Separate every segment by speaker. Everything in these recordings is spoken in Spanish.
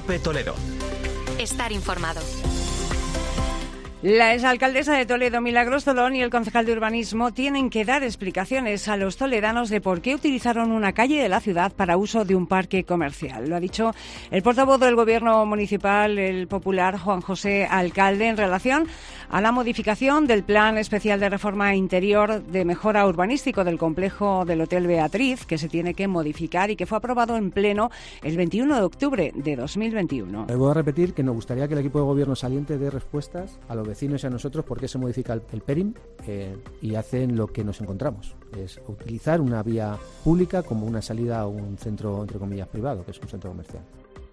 Speaker 1: COPE Toledo.
Speaker 2: Estar informado.
Speaker 3: La exalcaldesa de Toledo, Milagros Tolón, y el concejal de urbanismo tienen que dar explicaciones a los toledanos de por qué utilizaron una calle de la ciudad para uso de un parque comercial. Lo ha dicho el portavoz del Gobierno municipal, el popular Juan José Alcalde, en relación a la modificación del Plan Especial de Reforma Interior de Mejora Urbanístico del complejo del Hotel Beatriz, que se tiene que modificar y que fue aprobado en pleno el 21 de octubre de 2021.
Speaker 4: Voy a repetir que nos gustaría que el equipo de gobierno saliente dé respuestas a los vecinos y a nosotros por qué se modifica el PERIM y hacen lo que nos encontramos, es utilizar una vía pública como una salida a un centro, entre comillas, privado, que es un centro comercial.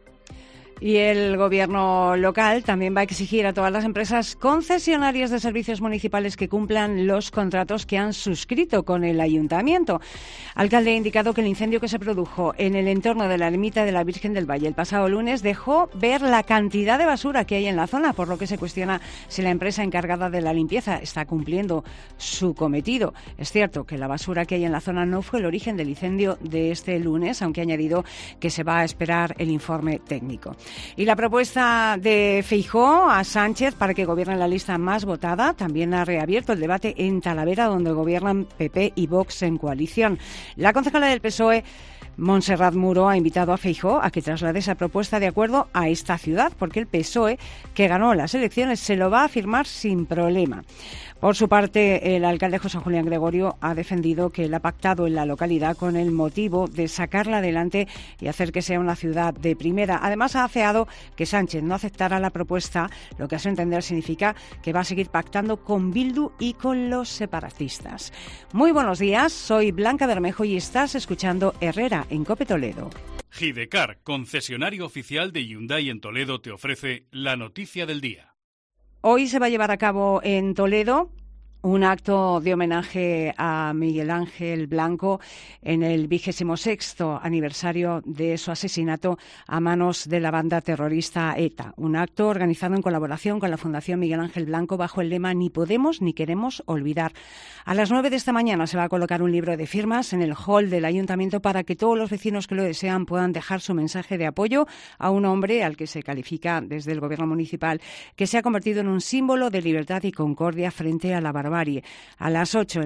Speaker 3: Y el Gobierno local también va a exigir a todas las empresas concesionarias de servicios municipales que cumplan los contratos que han suscrito con el Ayuntamiento. Alcalde ha indicado que el incendio que se produjo en el entorno de la ermita de la Virgen del Valle el pasado lunes dejó ver la cantidad de basura que hay en la zona, por lo que se cuestiona si la empresa encargada de la limpieza está cumpliendo su cometido. Es cierto que la basura que hay en la zona no fue el origen del incendio de este lunes, aunque ha añadido que se va a esperar el informe técnico. Y la propuesta de Feijóo a Sánchez para que gobierne la lista más votada también ha reabierto el debate en Talavera, donde gobiernan PP y Vox en coalición. La concejala del PSOE, Montserrat Muro, ha invitado a Feijóo a que traslade esa propuesta de acuerdo a esta ciudad, porque el PSOE, que ganó las elecciones, se lo va a firmar sin problema. Por su parte, el alcalde José Julián Gregorio ha defendido que él ha pactado en la localidad con el motivo de sacarla adelante y hacer que sea una ciudad de primera. Además, ha afeado que Sánchez no aceptara la propuesta, lo que a su entender significa que va a seguir pactando con Bildu y con los separatistas. Muy buenos días, soy Blanca Bermejo y estás escuchando Herrera en COPE Toledo.
Speaker 5: Gidecar, concesionario oficial de Hyundai en Toledo, te ofrece la noticia del día.
Speaker 3: Hoy se va a llevar a cabo en Toledo un acto de homenaje a Miguel Ángel Blanco en el 26º aniversario de su asesinato a manos de la banda terrorista ETA. Un acto organizado en colaboración con la Fundación Miguel Ángel Blanco bajo el lema Ni podemos ni queremos olvidar. A las 9 de esta mañana se va a colocar un libro de firmas en el hall del Ayuntamiento para que todos los vecinos que lo desean puedan dejar su mensaje de apoyo a un hombre al que se califica desde el Gobierno municipal que se ha convertido en un símbolo de libertad y concordia frente a la barbarie. A las 8 de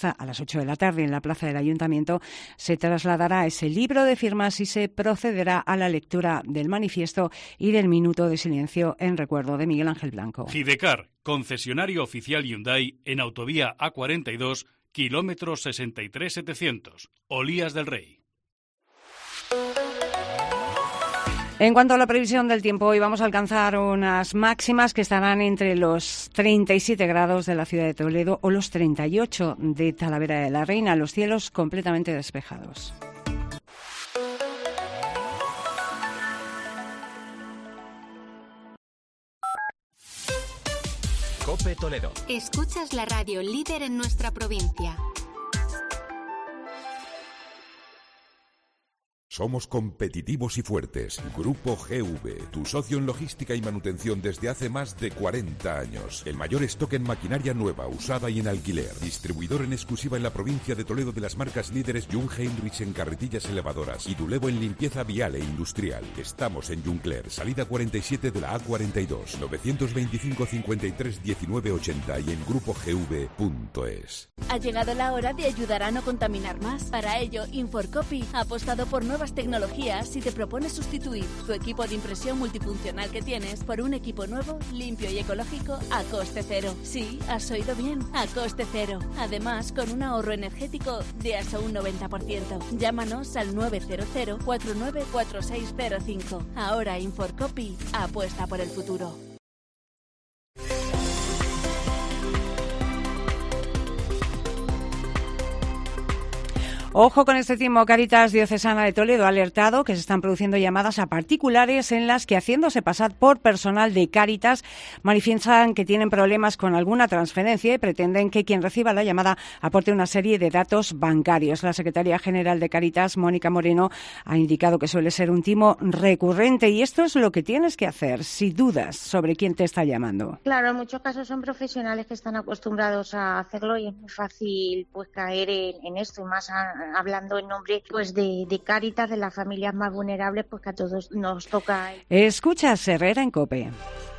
Speaker 3: la tarde en la plaza del Ayuntamiento se trasladará ese libro de firmas y se procederá a la lectura del manifiesto y del minuto de silencio en recuerdo de Miguel Ángel Blanco.
Speaker 5: Gidecar, concesionario oficial Hyundai en autovía A42, kilómetro 63700, Olías del Rey.
Speaker 3: En cuanto a la previsión del tiempo, hoy vamos a alcanzar unas máximas que estarán entre los 37 grados de la ciudad de Toledo o los 38 de Talavera de la Reina, los cielos completamente despejados.
Speaker 1: COPE Toledo.
Speaker 2: Escuchas la radio líder en nuestra provincia.
Speaker 6: Somos competitivos y fuertes. Grupo GV, tu socio en logística y manutención desde hace más de 40 años. El mayor stock en maquinaria nueva, usada y en alquiler. Distribuidor en exclusiva en la provincia de Toledo de las marcas líderes Jung Heinrich en carretillas elevadoras y Dulevo en limpieza vial e industrial. Estamos en Juncler, salida 47 de la A42, 925 53 19 80 y en grupogv.es.
Speaker 7: Ha llegado la hora de ayudar a no contaminar más. Para ello, Inforcopy ha apostado por nuevas tecnologías y te propone sustituir tu equipo de impresión multifuncional que tienes por un equipo nuevo, limpio y ecológico a coste cero. Sí, has oído bien, a coste cero. Además, con un ahorro energético de hasta un 90%. Llámanos al 900 494605. Ahora Inforcopy apuesta por el futuro.
Speaker 3: Ojo con este timo. Cáritas Diocesana de Toledo ha alertado que se están produciendo llamadas a particulares en las que, haciéndose pasar por personal de Cáritas, manifiestan que tienen problemas con alguna transferencia y pretenden que quien reciba la llamada aporte una serie de datos bancarios. La secretaria general de Cáritas, Mónica Moreno, ha indicado que suele ser un timo recurrente y esto es lo que tienes que hacer si dudas sobre quién te está llamando.
Speaker 8: Claro, en muchos casos son profesionales que están acostumbrados a hacerlo y es muy fácil pues caer en esto, y más
Speaker 1: hablando en nombre pues de Cáritas, de las familias más vulnerables, pues que a todos nos toca.
Speaker 3: Escuchas Herrera en COPE.